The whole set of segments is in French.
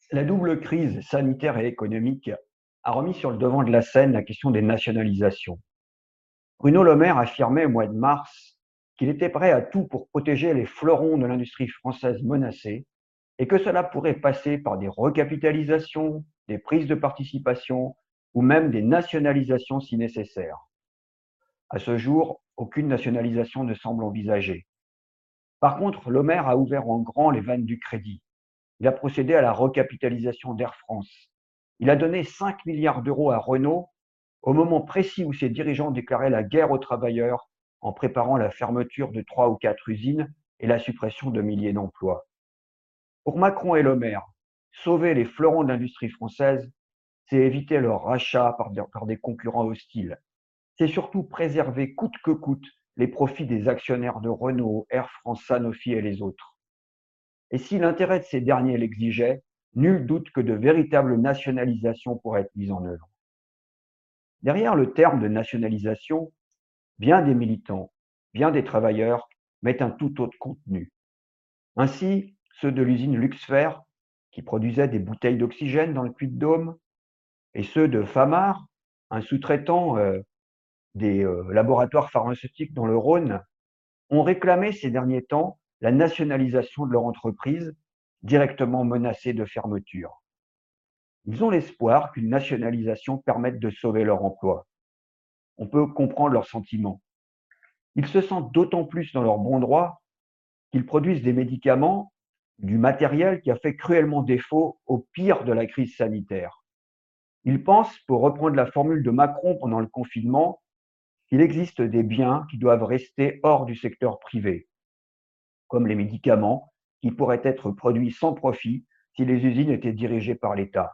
La double crise sanitaire et économique a remis sur le devant de la scène la question des nationalisations. Bruno Le Maire affirmait au mois de mars qu'il était prêt à tout pour protéger les fleurons de l'industrie française menacés et que cela pourrait passer par des recapitalisations, des prises de participation ou même des nationalisations si nécessaire. À ce jour, aucune nationalisation ne semble envisagée. Par contre, Le Maire a ouvert en grand les vannes du crédit. Il a procédé à la recapitalisation d'Air France. Il a donné 5 milliards d'euros à Renault au moment précis où ses dirigeants déclaraient la guerre aux travailleurs en préparant la fermeture de 3 ou 4 usines et la suppression de milliers d'emplois. Pour Macron et Le Maire, sauver les fleurons de l'industrie française, c'est éviter leur rachat par des concurrents hostiles. C'est surtout préserver coûte que coûte les profits des actionnaires de Renault, Air France, Sanofi et les autres. Et si l'intérêt de ces derniers l'exigeait, nul doute que de véritables nationalisations pourraient être mises en œuvre. Derrière le terme de nationalisation, bien des militants, bien des travailleurs mettent un tout autre contenu. Ainsi, ceux de l'usine Luxfer, qui produisait des bouteilles d'oxygène dans le Puy-de-Dôme, et ceux de Famar, un sous-traitant des laboratoires pharmaceutiques dans le Rhône, ont réclamé ces derniers temps la nationalisation de leur entreprise, directement menacée de fermeture. Ils ont l'espoir qu'une nationalisation permette de sauver leur emploi. On peut comprendre leurs sentiments. Ils se sentent d'autant plus dans leur bon droit qu'ils produisent des médicaments, du matériel qui a fait cruellement défaut au pire de la crise sanitaire. Ils pensent, pour reprendre la formule de Macron pendant le confinement, qu'il existe des biens qui doivent rester hors du secteur privé, comme les médicaments qui pourraient être produits sans profit si les usines étaient dirigées par l'État.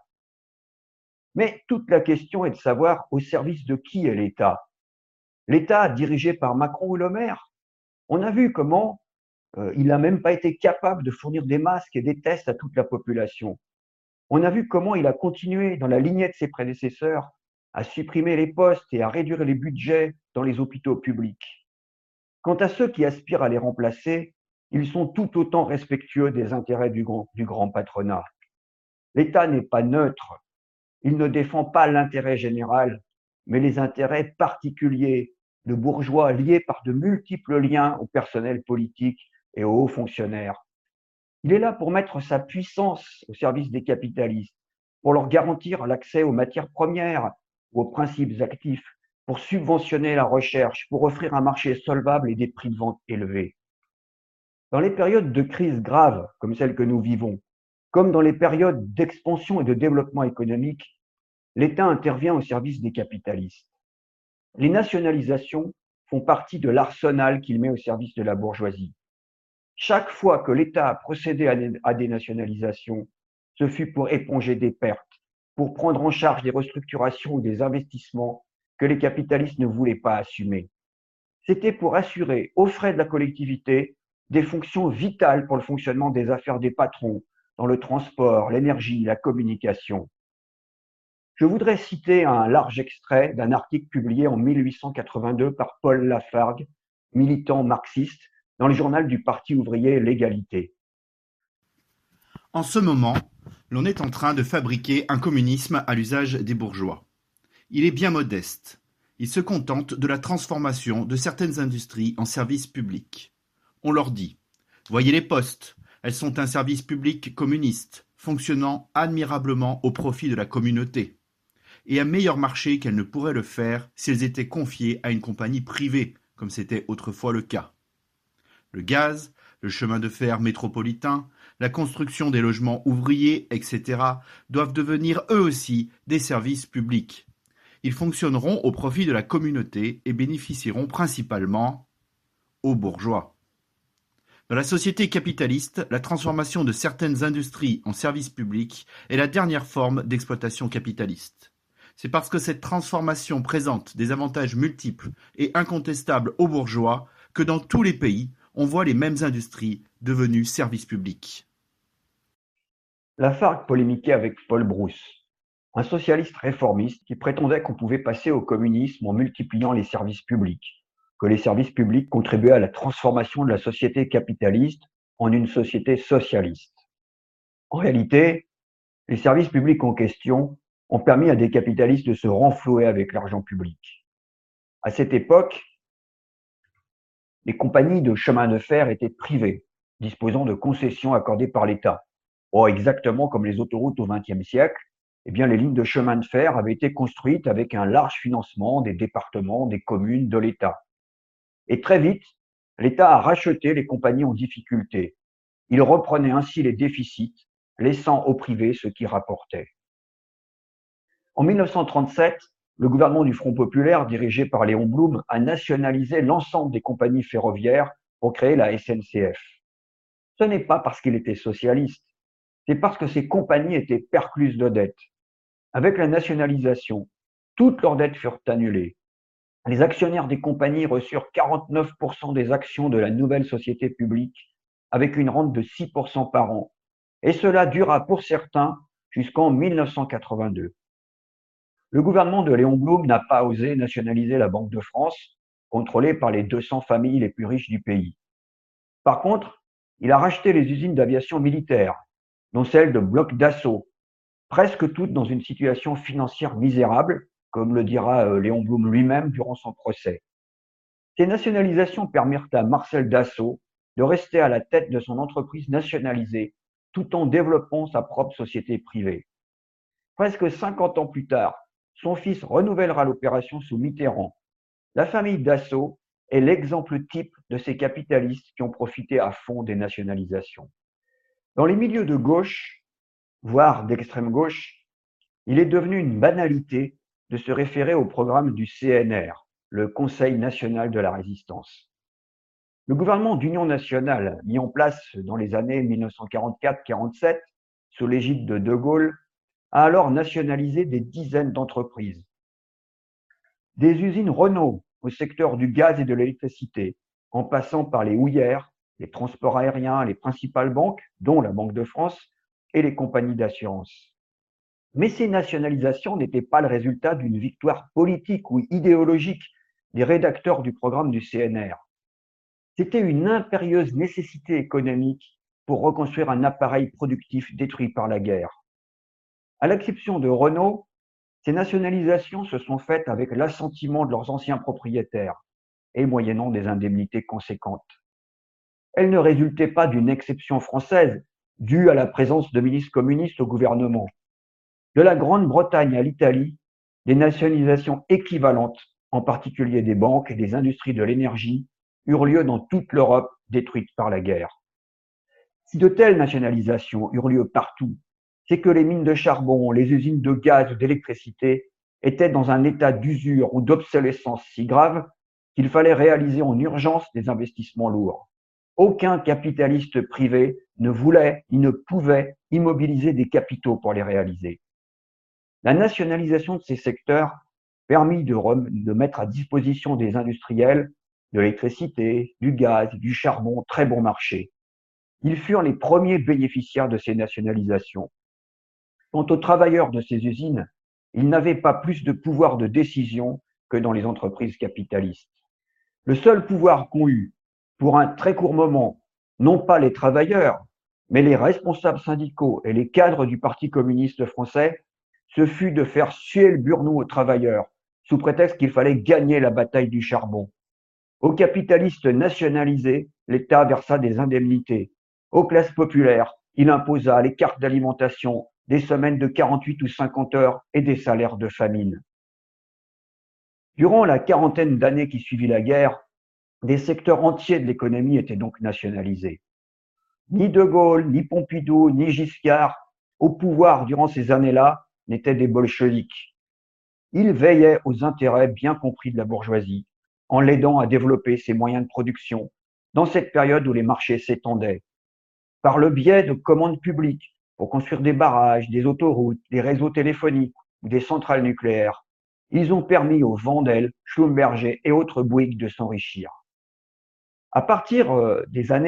Mais toute la question est de savoir au service de qui est l'État. L'État dirigé par Macron ou Le Maire. On a vu comment il n'a même pas été capable de fournir des masques et des tests à toute la population. On a vu comment il a continué, dans la lignée de ses prédécesseurs, à supprimer les postes et à réduire les budgets dans les hôpitaux publics. Quant à ceux qui aspirent à les remplacer, ils sont tout autant respectueux des intérêts du grand patronat. L'État n'est pas neutre. Il ne défend pas l'intérêt général, mais les intérêts particuliers de bourgeois liés par de multiples liens au personnel politique et aux hauts fonctionnaires. Il est là pour mettre sa puissance au service des capitalistes, pour leur garantir l'accès aux matières premières ou aux principes actifs, pour subventionner la recherche, pour offrir un marché solvable et des prix de vente élevés. Dans les périodes de crise grave comme celle que nous vivons, comme dans les périodes d'expansion et de développement économique, l'État intervient au service des capitalistes. Les nationalisations font partie de l'arsenal qu'il met au service de la bourgeoisie. Chaque fois que l'État a procédé à des nationalisations, ce fut pour éponger des pertes, pour prendre en charge des restructurations ou des investissements que les capitalistes ne voulaient pas assumer. C'était pour assurer, aux frais de la collectivité, des fonctions vitales pour le fonctionnement des affaires des patrons dans le transport, l'énergie, la communication. Je voudrais citer un large extrait d'un article publié en 1882 par Paul Lafargue, militant marxiste, dans le journal du Parti ouvrier L'Égalité. En ce moment, l'on est en train de fabriquer un communisme à l'usage des bourgeois. Il est bien modeste. Il se contente de la transformation de certaines industries en services publics. On leur dit « Voyez les postes, elles sont un service public communiste, fonctionnant admirablement au profit de la communauté, et un meilleur marché qu'elles ne pourraient le faire si elles étaient confiées à une compagnie privée, comme c'était autrefois le cas. Le gaz, le chemin de fer métropolitain, la construction des logements ouvriers, etc., doivent devenir eux aussi des services publics. Ils fonctionneront au profit de la communauté et bénéficieront principalement aux bourgeois. Dans la société capitaliste, la transformation de certaines industries en services publics est la dernière forme d'exploitation capitaliste. C'est parce que cette transformation présente des avantages multiples et incontestables aux bourgeois que dans tous les pays, on voit les mêmes industries devenues services publics. Lafargue polémiquait avec Paul Brousse, un socialiste réformiste qui prétendait qu'on pouvait passer au communisme en multipliant les services publics, que les services publics contribuaient à la transformation de la société capitaliste en une société socialiste. En réalité, Les services publics en question ont permis à des capitalistes de se renflouer avec l'argent public. À cette époque, les compagnies de chemin de fer étaient privées, disposant de concessions accordées par l'État. Oh, exactement comme les autoroutes au XXe siècle, eh bien, les lignes de chemin de fer avaient été construites avec un large financement des départements, des communes, de l'État. Et très vite, l'État a racheté les compagnies en difficulté. Il reprenait ainsi les déficits, laissant au privé ce qui rapportait. En 1937, le gouvernement du Front populaire, dirigé par Léon Blum, a nationalisé l'ensemble des compagnies ferroviaires pour créer la SNCF. Ce n'est pas parce qu'il était socialiste, c'est parce que ces compagnies étaient percluses de dettes. Avec la nationalisation, toutes leurs dettes furent annulées. Les actionnaires des compagnies reçurent 49% des actions de la nouvelle société publique, avec une rente de 6% par an. Et cela dura pour certains jusqu'en 1982. Le gouvernement de Léon Blum n'a pas osé nationaliser la Banque de France, contrôlée par les 200 familles les plus riches du pays. Par contre, il a racheté les usines d'aviation militaire, dont celle de Bloc d'Assaut, presque toutes dans une situation financière misérable, comme le dira Léon Blum lui-même durant son procès. Ces nationalisations permirent à Marcel Dassault de rester à la tête de son entreprise nationalisée, tout en développant sa propre société privée. Presque 50 ans plus tard, son fils renouvellera l'opération sous Mitterrand. La famille Dassault est l'exemple type de ces capitalistes qui ont profité à fond des nationalisations. Dans les milieux de gauche, voire d'extrême gauche, il est devenu une banalité de se référer au programme du CNR, le Conseil national de la résistance. Le gouvernement d'union nationale, mis en place dans les années 1944-47, sous l'égide de De Gaulle, a alors nationalisé des dizaines d'entreprises. Des usines Renault au secteur du gaz et de l'électricité, en passant par les houillères, les transports aériens, les principales banques, dont la Banque de France, et les compagnies d'assurance. Mais ces nationalisations n'étaient pas le résultat d'une victoire politique ou idéologique des rédacteurs du programme du CNR. C'était une impérieuse nécessité économique pour reconstruire un appareil productif détruit par la guerre. À l'exception de Renault, ces nationalisations se sont faites avec l'assentiment de leurs anciens propriétaires et moyennant des indemnités conséquentes. Elles ne résultaient pas d'une exception française due à la présence de milices communistes au gouvernement. De la Grande-Bretagne à l'Italie, des nationalisations équivalentes, en particulier des banques et des industries de l'énergie, eurent lieu dans toute l'Europe détruite par la guerre. Si de telles nationalisations eurent lieu partout, c'est que les mines de charbon, les usines de gaz ou d'électricité étaient dans un état d'usure ou d'obsolescence si grave qu'il fallait réaliser en urgence des investissements lourds. Aucun capitaliste privé ne voulait ni ne pouvait immobiliser des capitaux pour les réaliser. La nationalisation de ces secteurs permit de mettre à disposition des industriels de l'électricité, du gaz, du charbon très bon marché. Ils furent les premiers bénéficiaires de ces nationalisations. Quant aux travailleurs de ces usines, ils n'avaient pas plus de pouvoir de décision que dans les entreprises capitalistes. Le seul pouvoir qu'ont eu, pour un très court moment, non pas les travailleurs, mais les responsables syndicaux et les cadres du Parti communiste français, ce fut de faire suer le burnous aux travailleurs, sous prétexte qu'il fallait gagner la bataille du charbon. Aux capitalistes nationalisés, l'État versa des indemnités. Aux classes populaires, il imposa les cartes d'alimentation, des semaines de 48 ou 50 heures et des salaires de famine. Durant la quarantaine d'années qui suivit la guerre, des secteurs entiers de l'économie étaient donc nationalisés. Ni De Gaulle, ni Pompidou, ni Giscard, au pouvoir durant ces années-là, n'étaient des bolcheviks. Ils veillaient aux intérêts bien compris de la bourgeoisie, en l'aidant à développer ses moyens de production dans cette période où les marchés s'étendaient. Par le biais de commandes publiques pour construire des barrages, des autoroutes, des réseaux téléphoniques ou des centrales nucléaires, ils ont permis aux Wendel, Schlumberger et autres Bouygues de s'enrichir. À partir des années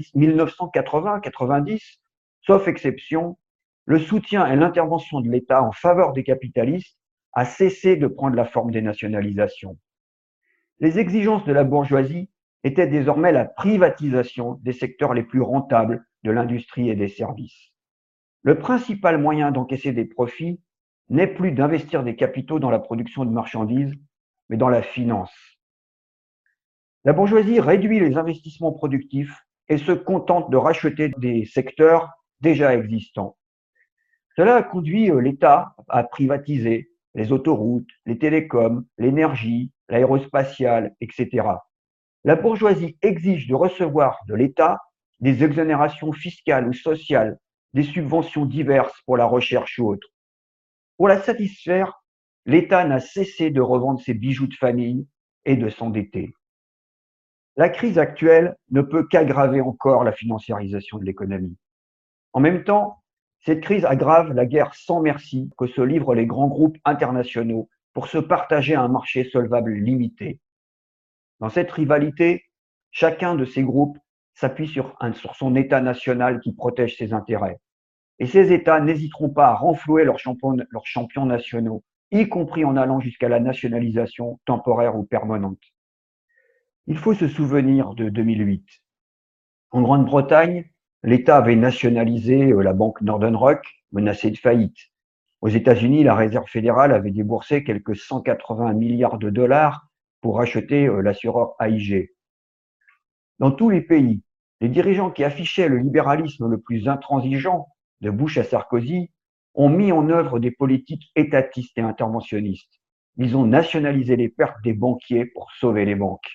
1980-90, sauf exception, le soutien et l'intervention de l'État en faveur des capitalistes a cessé de prendre la forme des nationalisations. Les exigences de la bourgeoisie étaient désormais la privatisation des secteurs les plus rentables de l'industrie et des services. Le principal moyen d'encaisser des profits n'est plus d'investir des capitaux dans la production de marchandises, mais dans la finance. La bourgeoisie réduit les investissements productifs et se contente de racheter des secteurs déjà existants. Cela a conduit l'État à privatiser les autoroutes, les télécoms, l'énergie, l'aérospatiale, etc. La bourgeoisie exige de recevoir de l'État des exonérations fiscales ou sociales, des subventions diverses pour la recherche ou autres. Pour la satisfaire, l'État n'a cessé de revendre ses bijoux de famille et de s'endetter. La crise actuelle ne peut qu'aggraver encore la financiarisation de l'économie. En même temps, cette crise aggrave la guerre sans merci que se livrent les grands groupes internationaux pour se partager un marché solvable limité. Dans cette rivalité, chacun de ces groupes s'appuie sur son État national qui protège ses intérêts. Et ces États n'hésiteront pas à renflouer leurs champions nationaux, y compris en allant jusqu'à la nationalisation temporaire ou permanente. Il faut se souvenir de 2008. En Grande-Bretagne, l'État avait nationalisé la banque Northern Rock, menacée de faillite. Aux États-Unis, la Réserve fédérale avait déboursé quelques 180 milliards de dollars pour racheter l'assureur AIG. Dans tous les pays, les dirigeants qui affichaient le libéralisme le plus intransigeant, de Bush à Sarkozy, ont mis en œuvre des politiques étatistes et interventionnistes. Ils ont nationalisé les pertes des banquiers pour sauver les banques.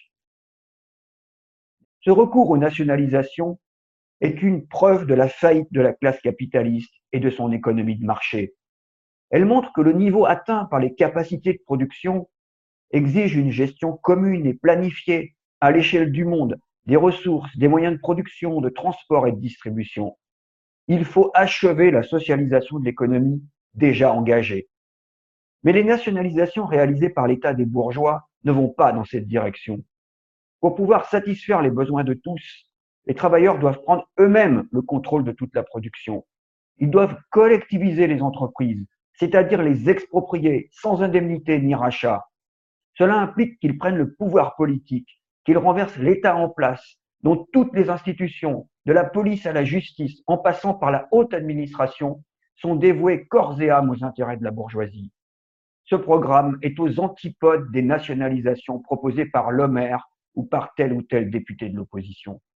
Ce recours aux nationalisations est une preuve de la faillite de la classe capitaliste et de son économie de marché. Elle montre que le niveau atteint par les capacités de production exige une gestion commune et planifiée à l'échelle du monde, des ressources, des moyens de production, de transport et de distribution. Il faut achever la socialisation de l'économie déjà engagée. Mais les nationalisations réalisées par l'État des bourgeois ne vont pas dans cette direction. Pour pouvoir satisfaire les besoins de tous, les travailleurs doivent prendre eux-mêmes le contrôle de toute la production. Ils doivent collectiviser les entreprises, c'est-à-dire les exproprier sans indemnité ni rachat. Cela implique qu'ils prennent le pouvoir politique, qu'ils renversent l'État en place, dont toutes les institutions, de la police à la justice, en passant par la haute administration, sont dévouées corps et âme aux intérêts de la bourgeoisie. Ce programme est aux antipodes des nationalisations proposées par Lomer ou par tel ou tel député de l'opposition.